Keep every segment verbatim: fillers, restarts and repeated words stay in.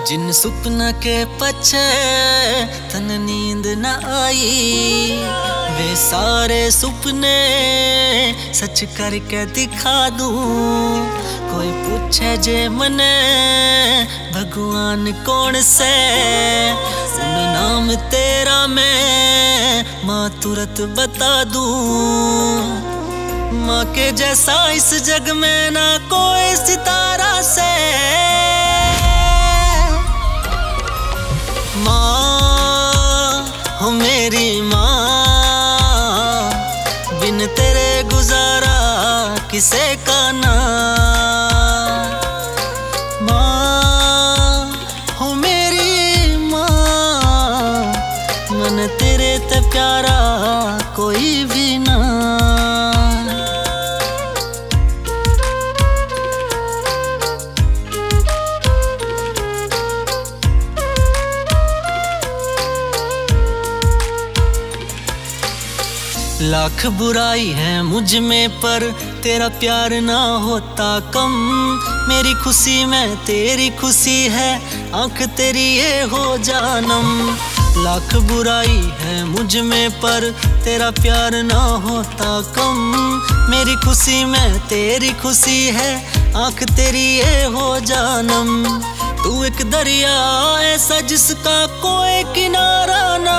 जिन सुपना के पछे तन नींद न आई, वे सारे सुपने सच करके दिखा दूं। कोई पूछे जे मने भगवान कौन से, उन नाम तेरा मैं माँ तुरंत बता दूं। माँ के जैसा इस जग में ना कोई सितारा से। माँ हो मेरी माँ, बिन तेरे गुजारा किसे का ना। माँ हो मेरी माँ, मन तेरे ते प्यारा कोई भी ना। लाख बुराई है मुझ में पर तेरा प्यार ना होता कम। मेरी खुशी में तेरी खुशी है, आंख तेरी ये हो जानम। लाख बुराई है मुझ में पर तेरा प्यार ना होता कम। मेरी खुशी में तेरी खुशी है, आंख तेरी ये हो जानम। तू एक दरिया ऐसा जिसका कोई किनारा ना।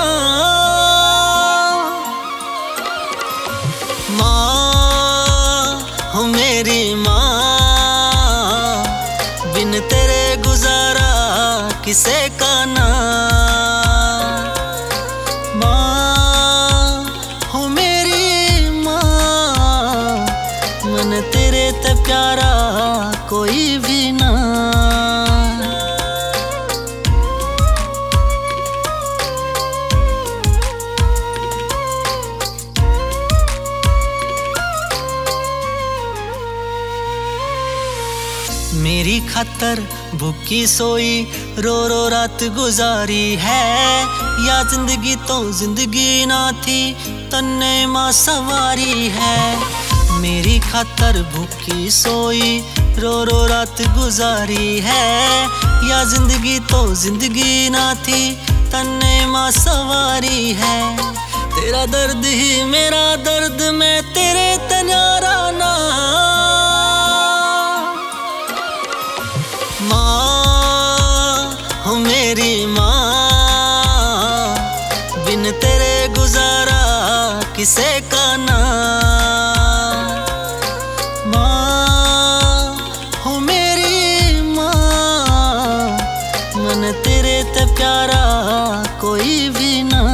माँ हो मेरी माँ, बिन तेरे गुजारा किसे का ना। माँ हो मेरी माँ, मन तेरे ते प्यारा कोई भी ना। मेरी खातर भूखी सोई रो रो रात गुजारी है, या जिंदगी तो जिंदगी ना थी तन्ने माँ सवारी है। मेरी खातर भूखी सोई रो रो रात गुजारी है, या जिंदगी तो जिंदगी ना थी तन्ने माँ सवारी है। तेरा दर्द ही मेरा दर्द, मैं तेरे तन्यारा ना। माँ हो मेरी माँ, बिन तेरे गुजारा किसे का ना। माँ हो मेरी माँ, मन तेरे ते प्यारा कोई भी ना।